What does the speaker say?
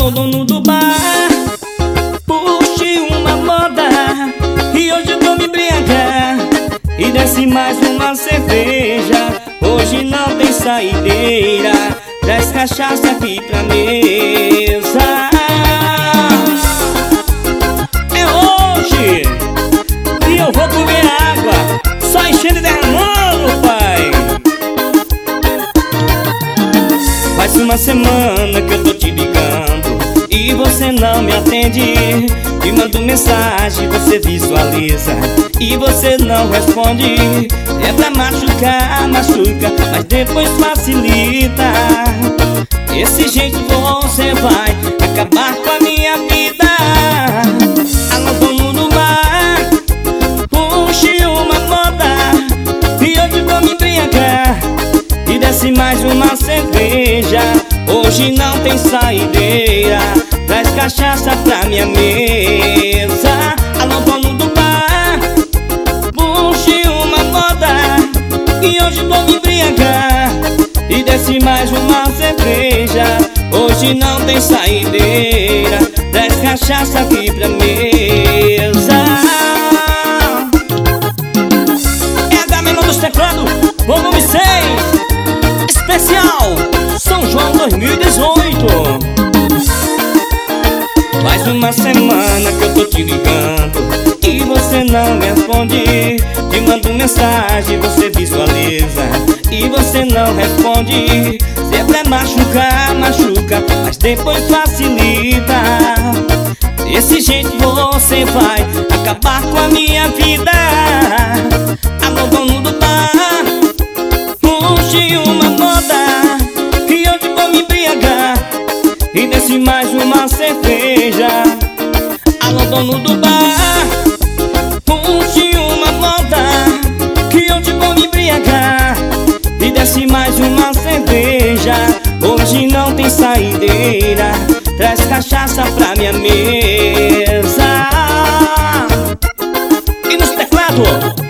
Alô, dono do bar, puxe uma moda e hoje eu vou me embriagar. E desce mais uma cerveja, hoje não tem saideira. Traz cachaça aqui pra mesa. É hoje e eu vou comer água, só enchendo e derramando, pai. Faz uma semana que eu tô te ligando e você não me atende. Te mando mensagem, você visualiza e você não responde. É pra machucar, machuca, mas depois facilita. Esse jeito você vai acabar com a minha vida. Alô, dono do bar, puxe uma moda e hoje vou me embriagar. E desce mais uma cerveja, hoje não tem saideira. Traz cachaça pra minha mesa. Alô, dono do bar, puxe uma moda e hoje vou me embriagar. E desce mais uma cerveja, hoje não tem saideira. Traz cachaça aqui pra mesa. É a Gamelão dos Teclados, volume 6, especial São João 2018. Faz uma semana que eu tô te ligando e você não me responde. Te mando mensagem, você visualiza e você não responde. Sempre é machucar, machuca, mas depois facilita. Desse jeito você vai acabar com a minha vida. Alô, dono do bar, puxe uma moda e hoje vou me embriagar. E desce mais uma cerveja. Alô, dono do bar, puxe uma moda que hoje vou me embriagar. E desce mais uma cerveja, hoje não tem saideira. Traz cachaça pra minha mesa. E nos teclados,